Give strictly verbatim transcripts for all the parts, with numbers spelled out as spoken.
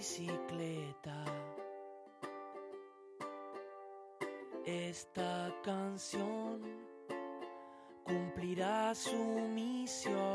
bicicleta. Esta canción cumplirá su misión.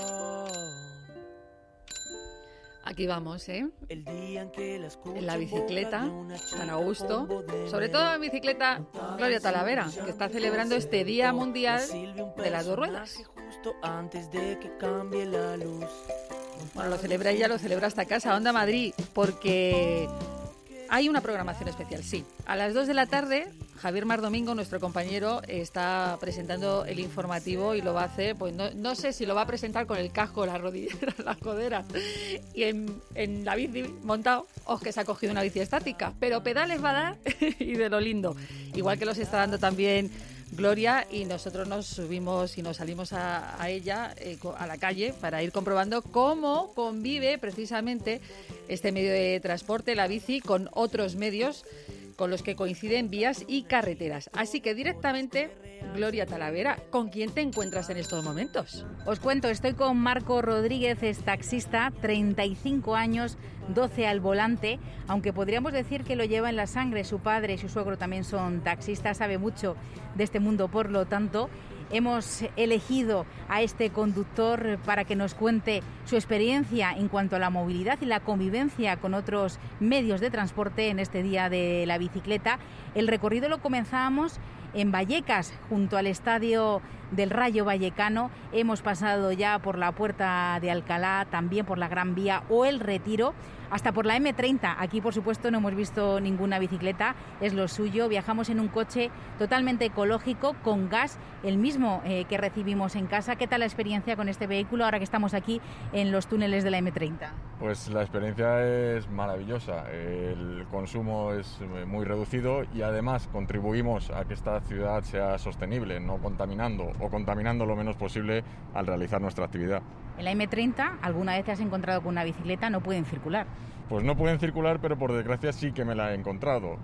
Aquí vamos, ¿eh? El día en que la, en la bicicleta, tan a gusto. Sobre todo en bicicleta, Gloria Talavera, que está celebrando este Día Mundial de las Dos Ruedas. Antes de que cambie la luz. Bueno, lo celebra ella, lo celebra hasta casa, Onda Madrid, porque hay una programación especial, sí. A las dos de la tarde, Javier Mar Domingo, nuestro compañero, está presentando el informativo y lo va a hacer, pues no, no sé si lo va a presentar con el casco, las rodilleras, las coderas y en, en la bici montado, o que se ha cogido una bici estática, pero pedales va a dar y de lo lindo. Igual que los está dando también Gloria, y nosotros nos subimos y nos salimos a, a ella, eh, a la calle, para ir comprobando cómo convive precisamente este medio de transporte, la bici, con otros medios con los que coinciden vías y carreteras. Así que directamente, Gloria Talavera, ¿con quién te encuentras en estos momentos? Os cuento, estoy con Marco Rodríguez, es taxista, treinta y cinco años, doce al volante, aunque podríamos decir que lo lleva en la sangre. Su padre y su suegro también son taxistas, sabe mucho de este mundo, por lo tanto hemos elegido a este conductor para que nos cuente su experiencia en cuanto a la movilidad y la convivencia con otros medios de transporte en este día de la bicicleta. El recorrido lo comenzábamos en Vallecas, junto al estadio del Rayo Vallecano. Hemos pasado ya por la Puerta de Alcalá, también por la Gran Vía o el Retiro, hasta por la eme treinta. Aquí, por supuesto, no hemos visto ninguna bicicleta, es lo suyo. Viajamos en un coche totalmente ecológico, con gas, el mismo eh, que recibimos en casa. ¿Qué tal la experiencia con este vehículo ahora que estamos aquí en los túneles de la eme treinta? Pues la experiencia es maravillosa. El consumo es muy reducido y además contribuimos a que esta ciudad sea sostenible, no contaminando o contaminando lo menos posible al realizar nuestra actividad. En la eme treinta, ¿alguna vez te has encontrado con una bicicleta? No pueden circular. Pues no pueden circular, pero por desgracia sí que me la he encontrado.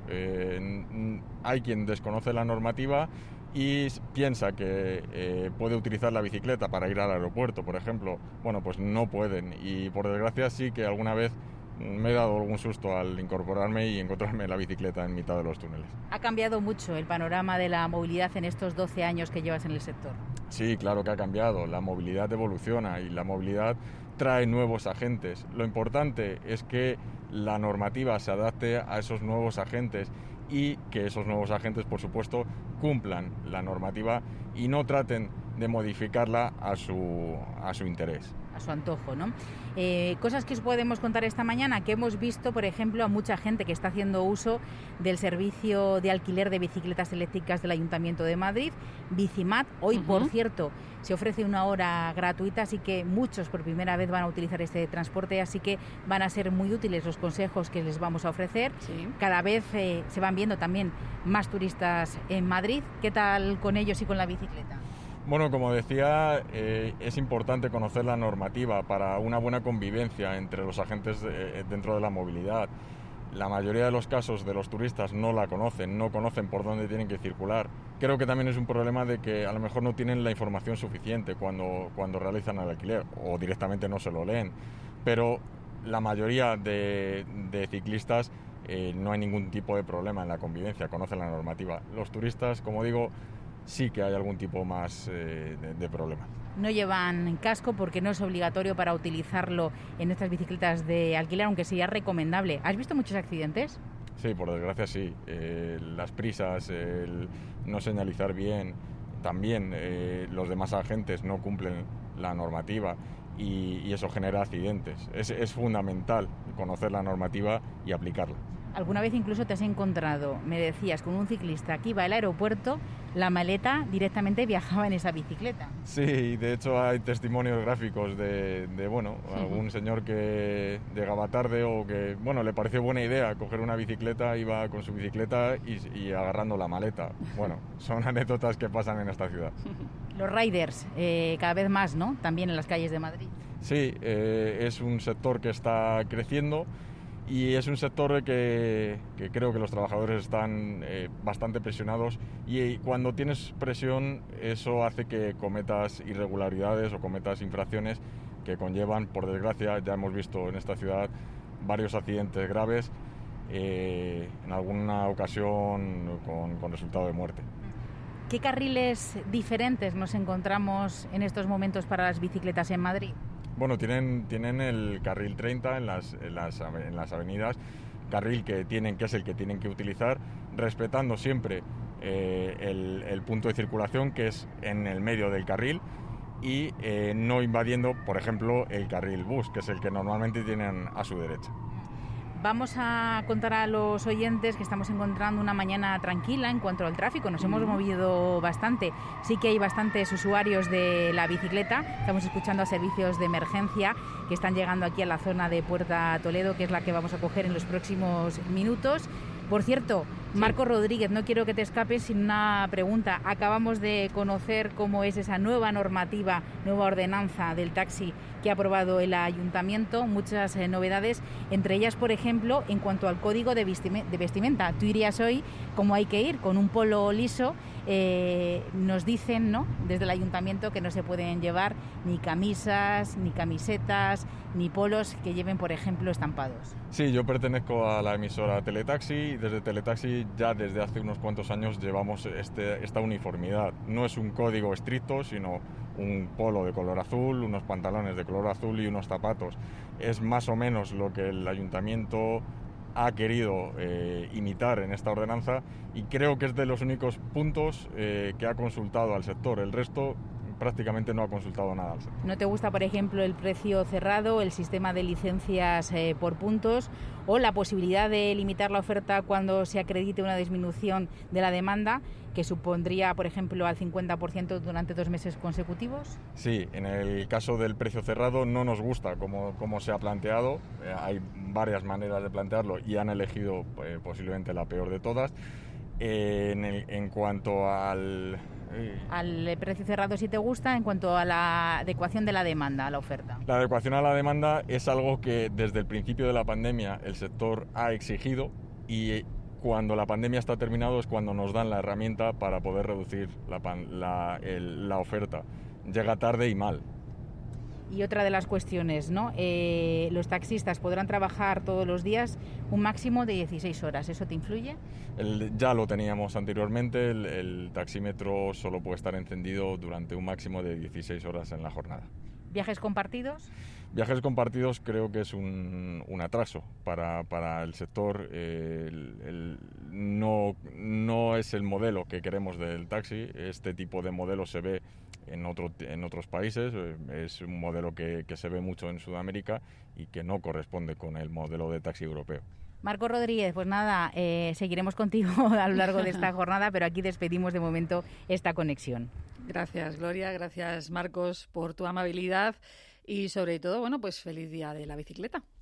Eh, hay quien desconoce la normativa y piensa que eh, puede utilizar la bicicleta para ir al aeropuerto, por ejemplo. Bueno, pues no pueden, y por desgracia sí que alguna vez me he dado algún susto al incorporarme y encontrarme la bicicleta en mitad de los túneles. ¿Ha cambiado mucho el panorama de la movilidad en estos doce años que llevas en el sector? Sí, claro que ha cambiado. La movilidad evoluciona y la movilidad trae nuevos agentes. Lo importante es que la normativa se adapte a esos nuevos agentes y que esos nuevos agentes, por supuesto, cumplan la normativa y no traten de modificarla a su, a su interés. A su antojo, ¿no? Eh, cosas que os podemos contar esta mañana, que hemos visto, por ejemplo, a mucha gente que está haciendo uso del servicio de alquiler de bicicletas eléctricas del Ayuntamiento de Madrid, Bicimat. Hoy, uh-huh. por cierto, se ofrece una hora gratuita, así que muchos por primera vez van a utilizar este transporte, así que van a ser muy útiles los consejos que les vamos a ofrecer. Sí. Cada vez eh, se van viendo también más turistas en Madrid. ¿Qué tal con ellos y con la bicicleta? Bueno, como decía, eh, es importante conocer la normativa para una buena convivencia entre los agentes de, dentro de la movilidad. La mayoría de los casos de los turistas no la conocen, no conocen por dónde tienen que circular. Creo que también es un problema de que a lo mejor no tienen la información suficiente cuando, cuando realizan el alquiler o directamente no se lo leen. Pero la mayoría de, de ciclistas eh, no hay ningún tipo de problema en la convivencia, conocen la normativa. Los turistas, como digo, sí que hay algún tipo más eh, de, de problema. No llevan casco porque no es obligatorio para utilizarlo en estas bicicletas de alquiler, aunque sería recomendable. ¿Has visto muchos accidentes? Sí, por desgracia sí. Eh, las prisas, el no señalizar bien, también eh, los demás agentes no cumplen la normativa y, y eso genera accidentes. Es, es fundamental conocer la normativa y aplicarla. ¿Alguna vez incluso te has encontrado, me decías, con un ciclista que iba al aeropuerto, la maleta directamente viajaba en esa bicicleta? Sí, de hecho hay testimonios gráficos de, de bueno, algún señor que llegaba tarde o que, bueno, le pareció buena idea coger una bicicleta, iba con su bicicleta y, y agarrando la maleta. Bueno, son anécdotas que pasan en esta ciudad. Los riders, eh, cada vez más, ¿no? También en las calles de Madrid. Sí, eh, es un sector que está creciendo. Y es un sector que, que creo que los trabajadores están eh, bastante presionados y cuando tienes presión eso hace que cometas irregularidades o cometas infracciones que conllevan, por desgracia, ya hemos visto en esta ciudad, varios accidentes graves, eh, en alguna ocasión con, con resultado de muerte. ¿Qué carriles diferentes nos encontramos en estos momentos para las bicicletas en Madrid? Bueno, tienen, tienen el carril treinta en las, en las, en las avenidas, carril que tienen, que es el que tienen que utilizar, respetando siempre eh, el, el punto de circulación, que es en el medio del carril, y eh, no invadiendo, por ejemplo, el carril bus, que es el que normalmente tienen a su derecha. Vamos a contar a los oyentes que estamos encontrando una mañana tranquila en cuanto al tráfico. Nos hemos movido bastante. Sí que hay bastantes usuarios de la bicicleta. Estamos escuchando a servicios de emergencia que están llegando aquí a la zona de Puerta Toledo, que es la que vamos a coger en los próximos minutos. Por cierto, Marco Rodríguez, no quiero que te escapes sin una pregunta. Acabamos de conocer cómo es esa nueva normativa, nueva ordenanza del taxi que ha aprobado el ayuntamiento, muchas eh, novedades, entre ellas, por ejemplo, en cuanto al código de, vestime- de vestimenta. Tú irías hoy como hay que ir, con un polo liso. Eh, nos dicen, ¿no?, desde el ayuntamiento que no se pueden llevar ni camisas, ni camisetas, ni polos que lleven, por ejemplo, estampados. Sí, yo pertenezco a la emisora Teletaxi y desde Teletaxi ya desde hace unos cuantos años llevamos este, esta uniformidad. No es un código estricto, sino un polo de color azul, unos pantalones de color azul y unos zapatos. Es más o menos lo que el ayuntamiento ha querido eh, imitar en esta ordenanza, y creo que es de los únicos puntos eh, que ha consultado al sector. El resto prácticamente no ha consultado nada al sector. ¿No te gusta, por ejemplo, el precio cerrado, el sistema de licencias eh, por puntos o la posibilidad de limitar la oferta cuando se acredite una disminución de la demanda, que supondría, por ejemplo, al cincuenta por ciento durante dos meses consecutivos? Sí, en el caso del precio cerrado no nos gusta como, como se ha planteado. Eh, hay varias maneras de plantearlo y han elegido eh, posiblemente la peor de todas. Eh, en, el, en cuanto al... Eh, Al precio cerrado sí te gusta, en cuanto a la adecuación de la demanda a la oferta. La adecuación a la demanda es algo que desde el principio de la pandemia el sector ha exigido, y cuando la pandemia está terminado es cuando nos dan la herramienta para poder reducir la, la, el, la oferta. Llega tarde y mal. Y otra de las cuestiones, ¿no? Eh, los taxistas podrán trabajar todos los días un máximo de dieciséis horas. ¿Eso te influye? El, ya lo teníamos anteriormente. El, el taxímetro solo puede estar encendido durante un máximo de dieciséis horas en la jornada. ¿Viajes compartidos? Viajes compartidos creo que es un, un atraso para, para el sector. Eh, el, el, no, no es el modelo que queremos del taxi. Este tipo de modelo se ve en, otro, en otros países. Es un modelo que, que se ve mucho en Sudamérica y que no corresponde con el modelo de taxi europeo. Marco Rodríguez, pues nada, eh, seguiremos contigo a lo largo de esta jornada, pero aquí despedimos de momento esta conexión. Gracias, Gloria, gracias, Marcos, por tu amabilidad y sobre todo, bueno, pues feliz día de la bicicleta.